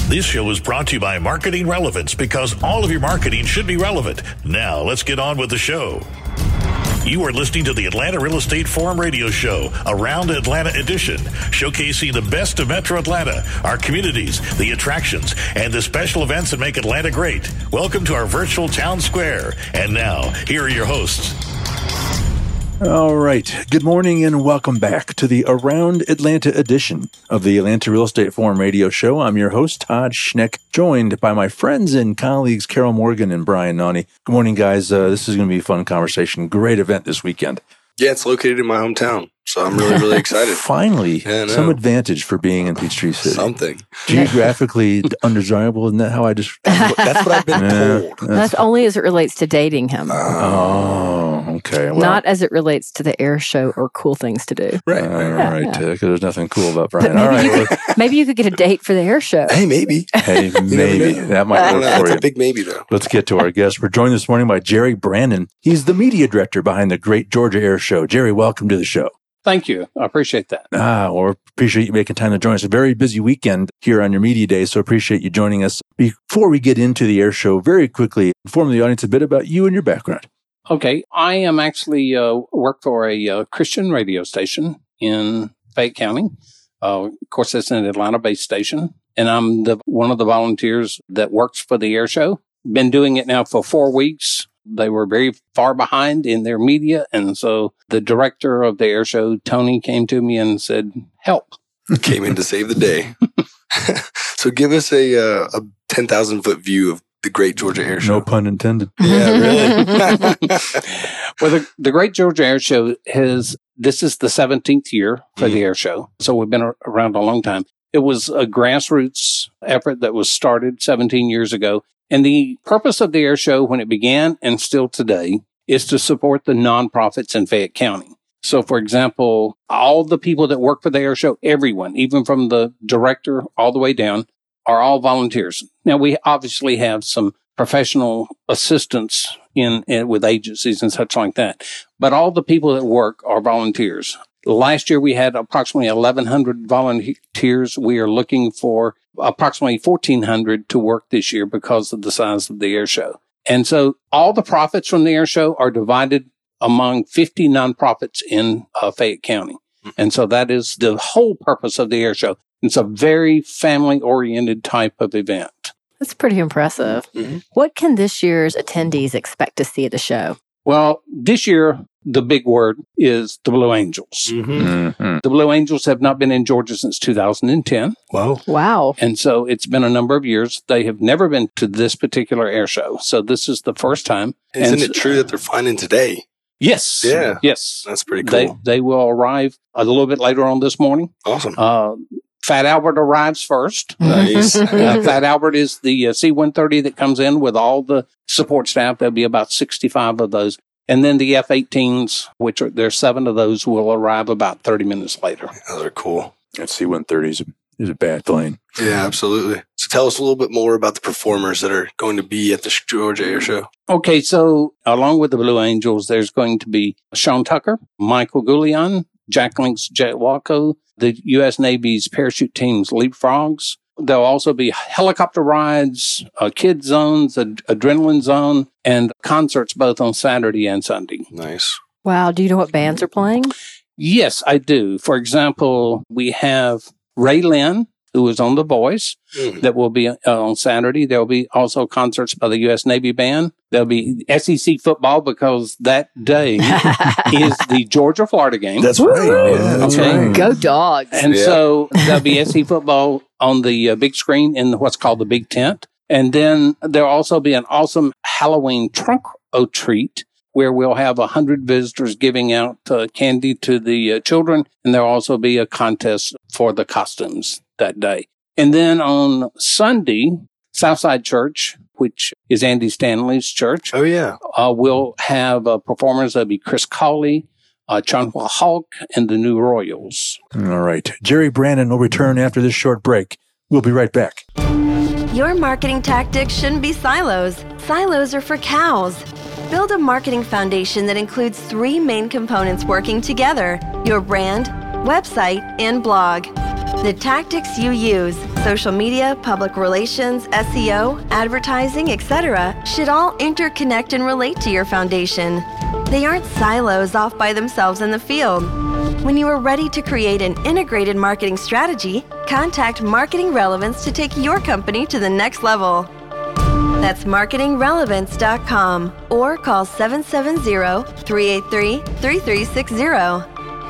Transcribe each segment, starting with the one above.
This show is brought to you by Marketing Relevance, because all of your marketing should be relevant. Now, let's get on with the show. You are listening to the Atlanta Real Estate Forum radio show, Around Atlanta Edition, showcasing the best of Metro Atlanta, our communities, the attractions, and the special events that make Atlanta great. Welcome to our virtual town square. And now, here are your hosts. All right. Good morning and welcome back to the Around Atlanta edition of the Atlanta Real Estate Forum radio show. I'm your host, Todd Schneck, joined by my friends and colleagues, Carol Morgan and Brian Nani. Good morning, guys. This is going to be a fun conversation. Great event this weekend. Yeah, it's located in my hometown, so I'm really excited. Finally, some advantage for being in Peachtree City. Something. Geographically undesirable, isn't that how I just... That's what I've been told. That's only as it relates to dating him. Okay. Well, not as it relates to the air show or cool things to do. Right. Because there's nothing cool about Brian. Maybe you could get a date for the air show. Hey, maybe. That might work for you. That's a big maybe, though. Let's get to our guest. We're joined this morning by Jerry Brandon. He's the media director behind the Great Georgia Air Show. Jerry, welcome to the show. Thank you. I appreciate that. Well, appreciate you making time to join us. A very busy weekend here on your media day, so appreciate you joining us. Before we get into the air show, very quickly, inform the audience a bit about you and your background. Okay. I am actually work for a Christian radio station in Fayette County. Of course, it's an Atlanta-based station, and I'm one of the volunteers that works for the air show. Been doing it now for 4 weeks. They were very far behind in their media, and so the director of the air show, Tony, came to me and said, help. Came in to save the day. So give us a 10,000-foot view of the Great Georgia Air Show. No pun intended. Yeah, really. Well, the Great Georgia Air Show this is the 17th year for the air show, so we've been around a long time. It was a grassroots effort that was started 17 years ago. And the purpose of the air show when it began and still today is to support the nonprofits in Fayette County. So, for example, all the people that work for the air show, everyone, even from the director all the way down, are all volunteers. Now, we obviously have some professional assistants in with agencies and such like that, but all the people that work are volunteers. Last year, we had approximately 1,100 volunteers. We are looking for approximately 1,400 to work this year because of the size of the air show. And so all the profits from the air show are divided among 50 nonprofits in Fayette County. And so that is the whole purpose of the air show. It's a very family-oriented type of event. That's pretty impressive. Mm-hmm. What can this year's attendees expect to see at the show? Well, this year, the big word is the Blue Angels. Mm-hmm. The Blue Angels have not been in Georgia since 2010. Wow. And so it's been a number of years. They have never been to this particular air show. So this is the first time. Isn't it true that they're flying in today? Yes. Yeah. Yes. That's pretty cool. They will arrive a little bit later on this morning. Awesome. Fat Albert arrives first. Nice. Fat Albert is the C-130 that comes in with all the support staff. There'll be about 65 of those. And then the F-18s, there's 7 of those, will arrive about 30 minutes later. Those are cool. That C-130 is a bad plane. Yeah, absolutely. So tell us a little bit more about the performers that are going to be at the Georgia Air Show. Okay, so along with the Blue Angels, there's going to be Sean Tucker, Michael Goulian, Jack Link's Jet Waco, the U.S. Navy's parachute team's Leapfrogs. There'll also be helicopter rides, kid zones, adrenaline zone, and concerts both on Saturday and Sunday. Nice. Wow. Do you know what bands are playing? Yes, I do. For example, we have Ray Lynn, who is on The Voice, that will be on Saturday. There will be also concerts by the U.S. Navy Band. There'll be SEC football because that day is the Georgia-Florida game. That's right. Yeah, that's right. Go Dogs. And so there'll be SEC football on the big screen in what's called the Big Tent. And then there'll also be an awesome Halloween trunk or treat where we'll have 100 visitors giving out candy to the children. And there'll also be a contest for the costumes that day. And then on Sunday, Southside Church, which is Andy Stanley's church. Oh, yeah. We'll have performers. There'll be Chris Cawley, Chunwa Hulk, and the New Royals. All right. Jerry Brandon will return after this short break. We'll be right back. Your marketing tactics shouldn't be silos. Silos are for cows. Build a marketing foundation that includes 3 main components working together: your brand, website, and blog. The tactics you use, social media, public relations, SEO, advertising, etc., should all interconnect and relate to your foundation. They aren't silos off by themselves in the field. When you are ready to create an integrated marketing strategy, contact Marketing Relevance to take your company to the next level. That's marketingrelevance.com or call 770-383-3360.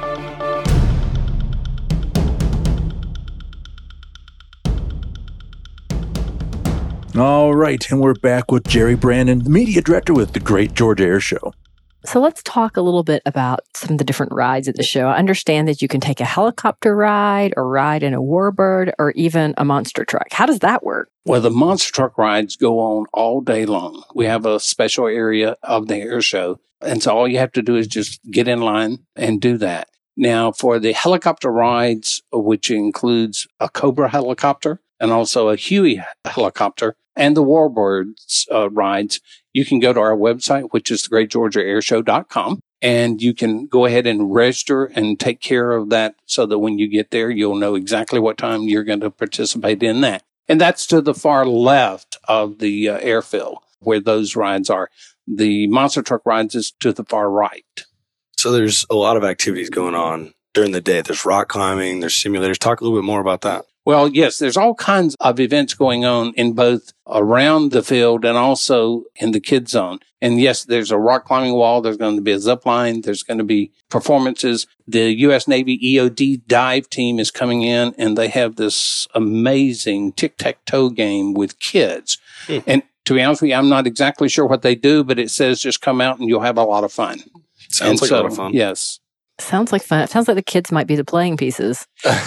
All right, and we're back with Jerry Brandon, the media director with the Great Georgia Air Show. So let's talk a little bit about some of the different rides at the show. I understand that you can take a helicopter ride or ride in a Warbird or even a monster truck. How does that work? Well, the monster truck rides go on all day long. We have a special area of the air show. And so all you have to do is just get in line and do that. Now, for the helicopter rides, which includes a Cobra helicopter and also a Huey helicopter, and the Warbirds rides, you can go to our website, which is thegreatgeorgiaairshow.com, and you can go ahead and register and take care of that so that when you get there, you'll know exactly what time you're going to participate in that. And that's to the far left of the airfield where those rides are. The monster truck rides is to the far right. So there's a lot of activities going on during the day. There's rock climbing, there's simulators. Talk a little bit more about that. Well, yes, there's all kinds of events going on in both around the field and also in the kids zone. And yes, there's a rock climbing wall. There's going to be a zip line. There's going to be performances. The U.S. Navy EOD dive team is coming in and they have this amazing tic-tac-toe game with kids. And to be honest with you, I'm not exactly sure what they do, but it says just come out and you'll have a lot of fun. Sounds like a lot of fun. Yes. Sounds like fun. It sounds like the kids might be the playing pieces.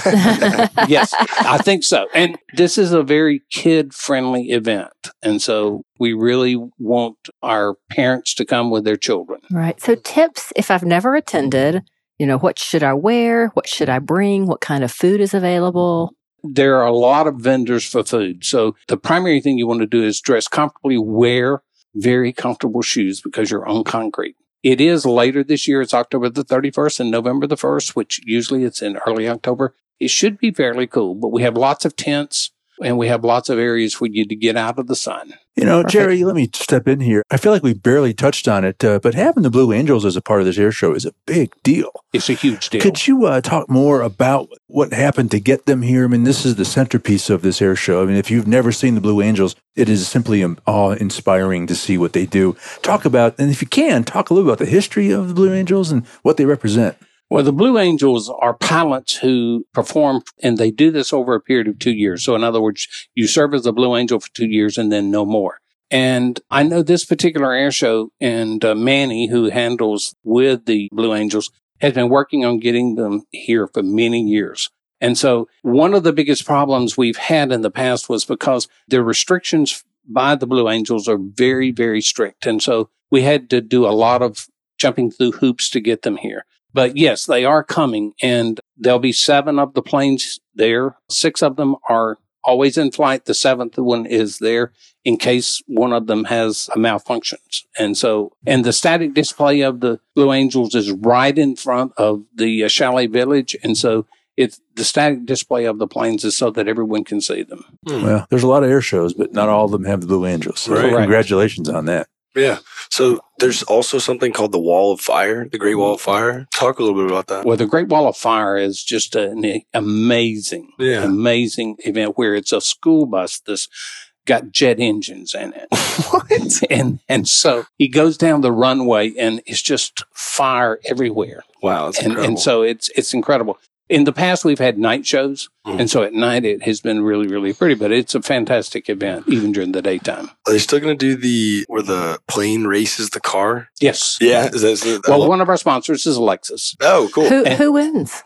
Yes, I think so. And this is a very kid-friendly event. And so we really want our parents to come with their children. Right. So tips, if I've never attended, what should I wear? What should I bring? What kind of food is available? There are a lot of vendors for food. So the primary thing you want to do is dress comfortably, wear very comfortable shoes because you're on concrete. It is later this year. It's October the 31st and November the 1st, which usually it's in early October. It should be fairly cool, but we have lots of tents and we have lots of areas for you to get out of the sun. Jerry, let me step in here. I feel like we barely touched on it, but having the Blue Angels as a part of this air show is a big deal. It's a huge deal. Could you talk more about what happened to get them here? I mean, this is the centerpiece of this air show. I mean, if you've never seen the Blue Angels, it is simply awe-inspiring to see what they do. Talk about, and if you can, talk a little about the history of the Blue Angels and what they represent. Well, the Blue Angels are pilots who perform, and they do this over a period of 2 years. So in other words, you serve as a Blue Angel for 2 years and then no more. And I know this particular air show, and Manny, who handles with the Blue Angels, has been working on getting them here for many years. And so one of the biggest problems we've had in the past was because the restrictions by the Blue Angels are very, very strict. And so we had to do a lot of jumping through hoops to get them here. But yes, they are coming, and there'll be 7 of the planes there. 6 of them are always in flight. The 7th one is there in case one of them has malfunctions. And the static display of the Blue Angels is right in front of the Chalet Village. And so the static display of the planes is so that everyone can see them. Well, there's a lot of air shows, but not all of them have the Blue Angels. So congratulations on that. Yeah. So there's also something called the Wall of Fire, the Great Wall of Fire. Talk a little bit about that. Well, the Great Wall of Fire is just an amazing event where it's a school bus that's got jet engines in it. What? And so he goes down the runway and it's just fire everywhere. Wow. That's incredible. And so it's incredible. In the past, we've had night shows, and so at night it has been really, really pretty, but it's a fantastic event, even during the daytime. Are they still going to do where the plane races the car? Yes. Yeah. One of our sponsors is Lexus. Oh, cool. Who wins?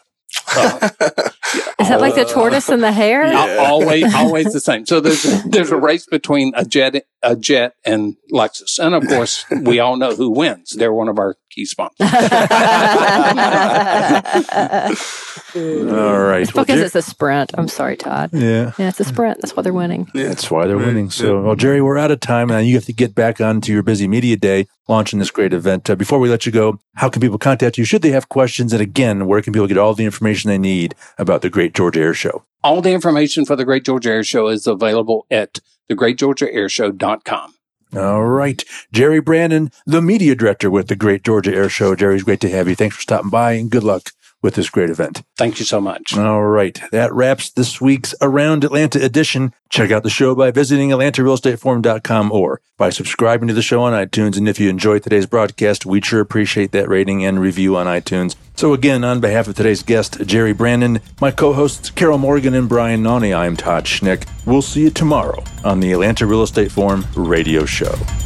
Is that like the tortoise and the hare? Yeah. Always the same. So there's a race between a jet and Lexus, and of course we all know who wins. They're one of our key sponsors. All right. It's because it's a sprint. I'm sorry, Todd. Yeah. Yeah, it's a sprint. That's why they're winning. Yeah. That's why they're winning. So, well, Jerry, we're out of time, and you have to get back onto your busy media day launching this great event. Before we let you go, how can people contact you should they have questions? And again, where can people get all the information they need about the Great Georgia Air Show? All the information for the Great Georgia Air Show is available at thegreatgeorgiaairshow.com. All right. Jerry Brandon, the media director with the Great Georgia Air Show. Jerry, it's great to have you. Thanks for stopping by, and good luck with this great event. Thank you so much. All right. That wraps this week's Around Atlanta edition. Check out the show by visiting AtlantaRealEstateForum.com or by subscribing to the show on iTunes. And if you enjoyed today's broadcast, we'd sure appreciate that rating and review on iTunes. So again, on behalf of today's guest, Jerry Brandon, my co-hosts Carol Morgan and Brian Nonny, I'm Todd Schnick. We'll see you tomorrow on the Atlanta Real Estate Forum radio show.